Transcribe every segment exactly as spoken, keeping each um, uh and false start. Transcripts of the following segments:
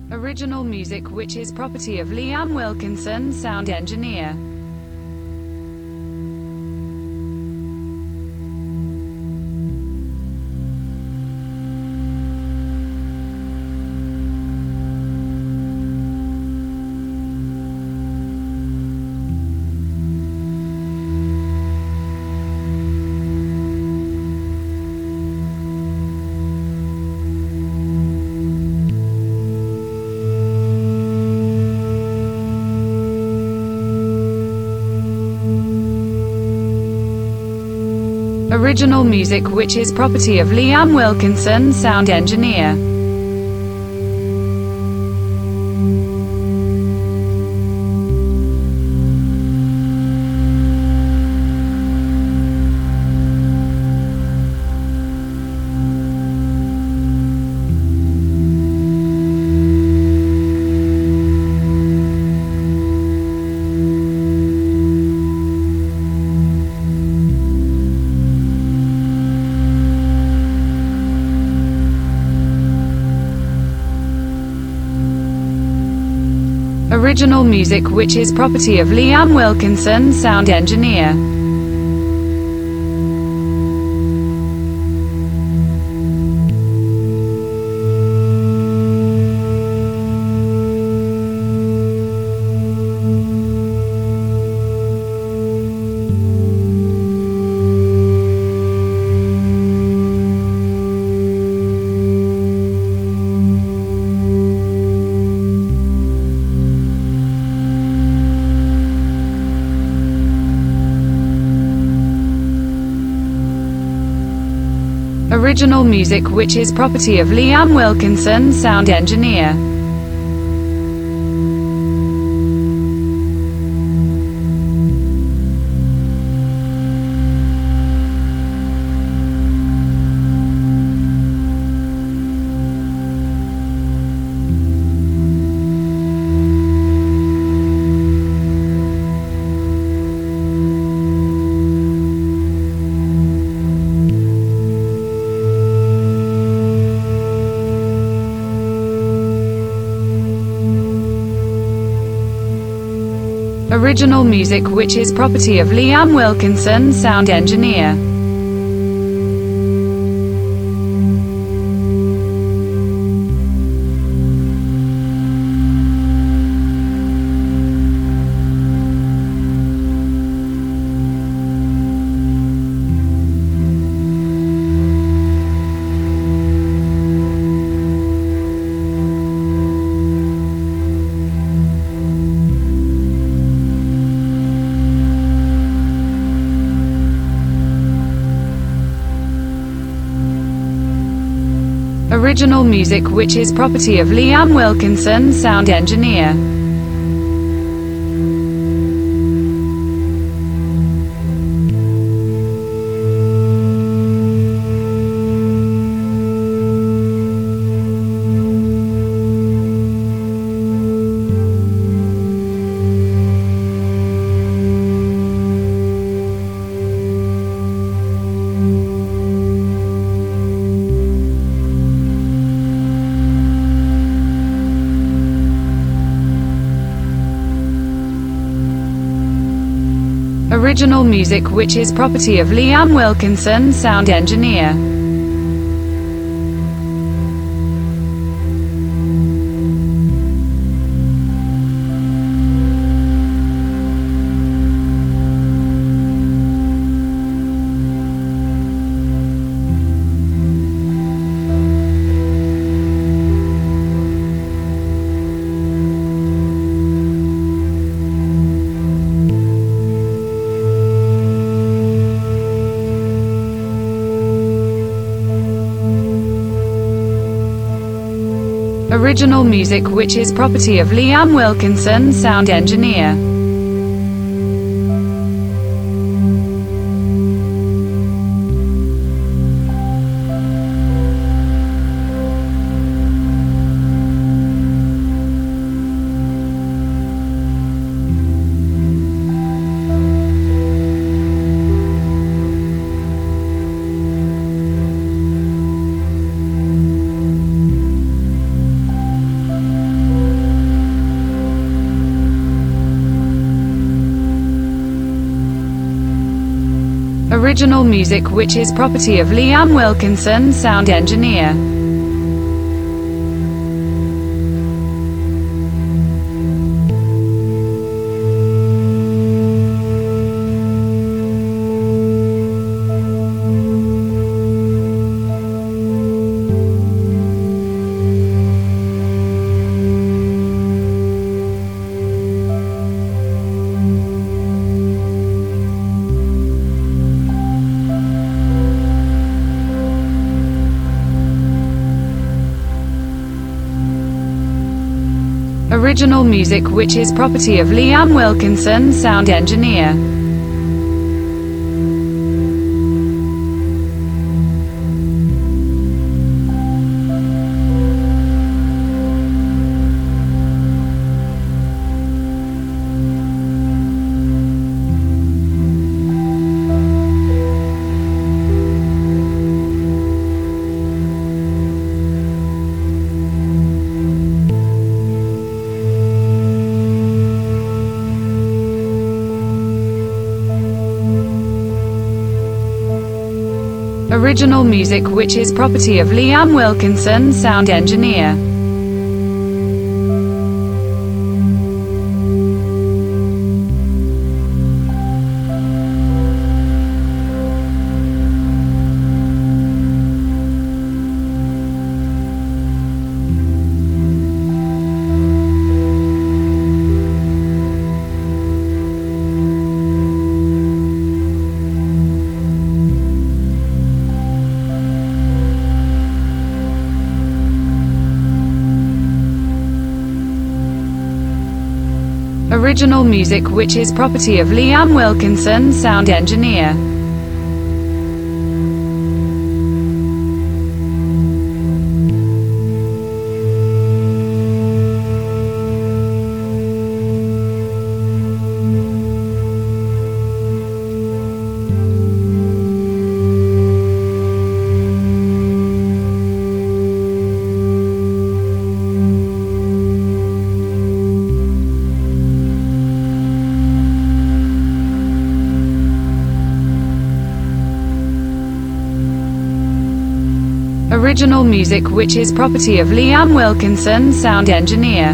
Original music which is property of Liam Wilkinson, sound engineer. Original music which is property of Liam Wilkinson, sound engineer. Original music which is property of Liam Wilkinson, sound engineer. Original music which is property of Liam Wilkinson, sound engineer. Original music which is property of Liam Wilkinson, sound engineer. Original music which is property of Liam Wilkinson, sound engineer. Original music which is property of Liam Wilkinson, sound engineer. Original music which is property of Liam Wilkinson, sound engineer. Original music which is property of Liam Wilkinson, sound engineer. Original music which is property of Liam Wilkinson, sound engineer. Original music which is property of Liam Wilkinson, sound engineer. Original music which is property of Liam Wilkinson, sound engineer. Original music which is property of Liam Wilkinson, sound engineer.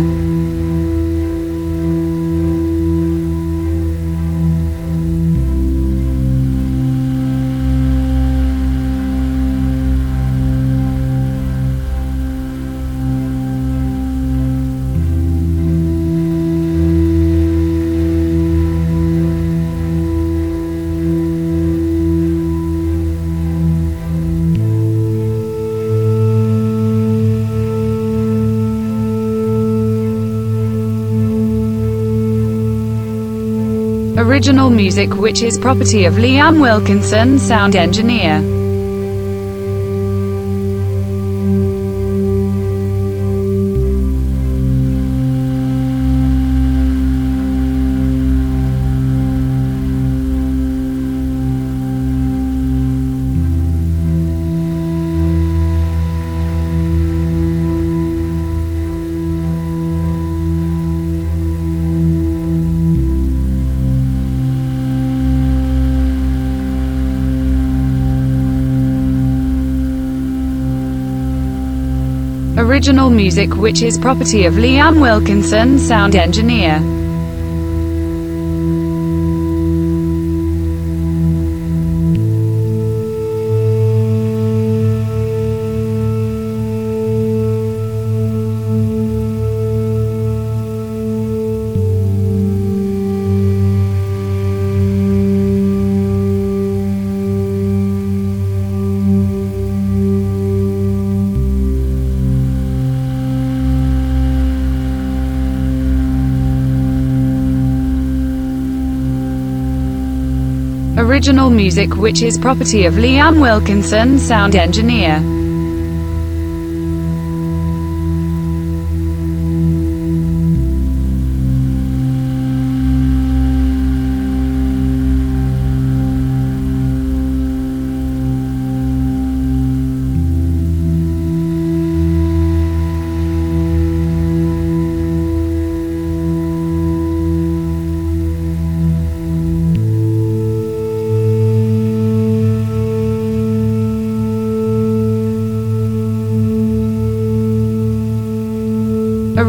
Original music which is property of Liam Wilkinson, sound engineer. Original music which is property of Liam Wilkinson, sound engineer. Original music which is property of Liam Wilkinson, sound engineer.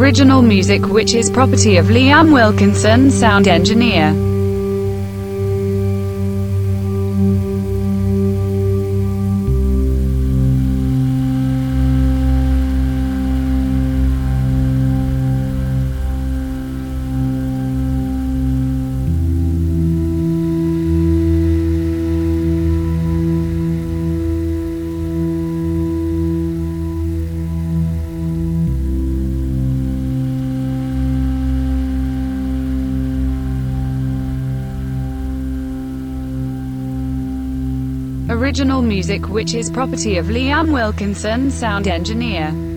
Original music which is property of Liam Wilkinson, sound engineer. Original music which is property of Liam Wilkinson, sound engineer.